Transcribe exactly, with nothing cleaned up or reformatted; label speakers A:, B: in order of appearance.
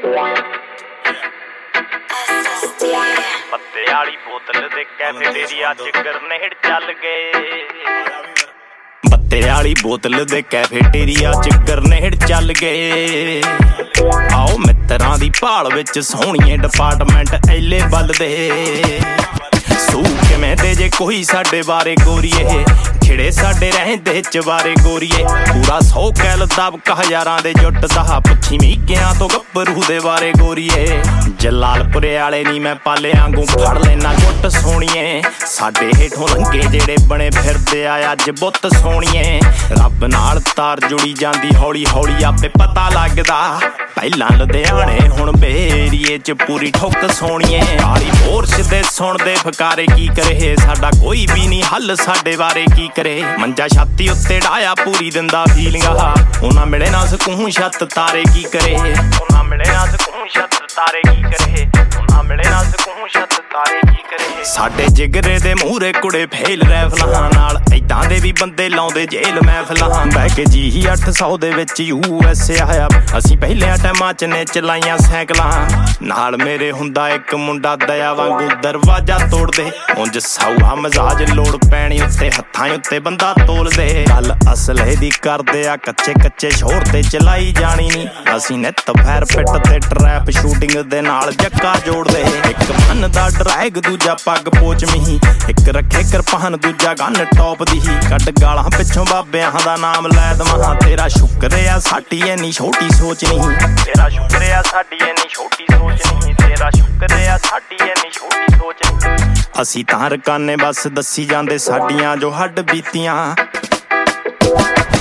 A: पत्ते वाली बोतल दे कैफेटेरिया च ग्रेनेड चल गए। पत्ते वाली बोतल दे कैफेटेरिया च ग्रेनेड चल गए। आओ मित्रां दी भाल विच सोहणीए डिपार्टमेंट एले बलदे। सू किवें दे जे कोई साडे बारे गोरीए, खिड़े साडे रहंदे चवारे गोरीए। पूरा सौ कैल दबका हज़ारां दे जुटदा, पुछी मीकियां तो गब्बरू दे बारे गोरीए। जलालपुरे आले नी मैं पाले आंगू फड़ लेना गुट सोहणीए। साडे हेठों लंघे जेड़े बने फिरदे आ अज बुत सोहणीए। रब नाल तार जुड़ी जांदी हौली हौली आपे पता लगदा। पहलां लुधियाणे हुण बेरीए च पूरी ठुक सोहणीए। काली बोरश दे सुणदे फकारे की करे, साडा कोई भी नहीं हल साडे बारे की करे। मंजा छाती उत्ते डाया पूरी दिंदा फीलिंगा, उन्हां मिले ना सकूं छत तारे की करे। उन्हां मिले ना सकूं छत तारे की करे। उन्हां मिले ना सकूं छत तारे की करे। साडे जिगरे दे मूहरे कुड़े फेल रैफलां नाल, इदां दे भी बंदे लाउंदे जेल महफलां। बै के जी अठ सौ दे विच यू एस ए आया, असीं पहले टाइमां च ने चलाइयां सैकलां। नाल मेरे हुंदा एक मुंडा दया वांगू दरवाजा तोड़ दे। उंज साउआ मजाज लोड़ पैणी उत्ते हत्थां उत्ते बंदा तोल दे। गल असले दी करदे आ कच्चे कच्चे शोर ते चलाई जानी नी। असीं नित फैर पिट ते ट्रैप शूटिंग दे नाल जक्का जोड़ दे। एक फन दा ड्रैग दूजा पग पोच मिही, एक रखे किरपान दूजा गन टॉप दी। कट गालां पिछों बाबियां दा नाम लै दवां, तेरा शुक्र आ साडी इन्नी छोटी सोच नहीं। तेरा शुक्र आ साडी इन्नी छोटी सोच नहीं। तेरा शुक्र आ साडी इन्नी छोटी सोच नहीं। असीं तां रकाने बस दसी जांदे साडियां जो हड्ड बीतियां।